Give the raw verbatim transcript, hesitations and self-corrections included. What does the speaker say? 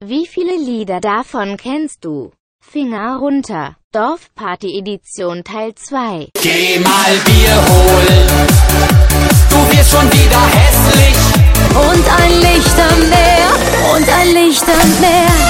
Wie viele Lieder davon kennst du? Finger runter. Dorfparty-Edition Teil zwei. Geh mal Bier holen, du wirst schon wieder hässlich. Und ein Licht am Meer, und ein Licht am Meer.